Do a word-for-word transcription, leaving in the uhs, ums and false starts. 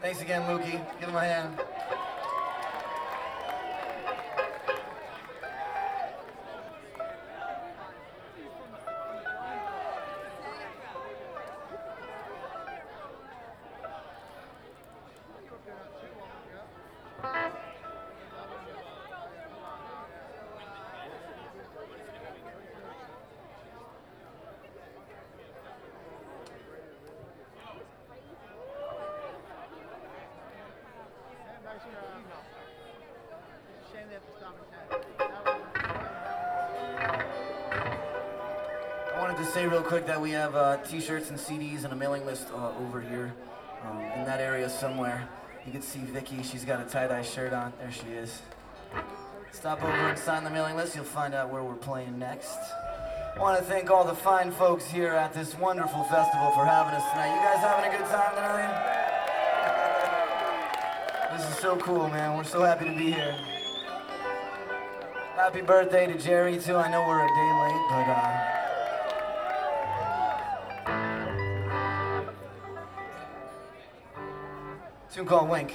Thanks again, Lukey. Give him a hand. I wanted to say real quick that we have uh, t-shirts and C Ds and a mailing list uh, over here um, in that area somewhere. You can see Vicky, she's got a tie-dye shirt on. There she is. Stop over and sign the mailing list. You'll find out where we're playing next. I want to thank all the fine folks here at this wonderful festival for having us tonight. You guys having a good time tonight? This is so cool, man. We're so happy to be here. Happy birthday to Jerry, too. I know we're a day late, but... Uh, tune called Wink.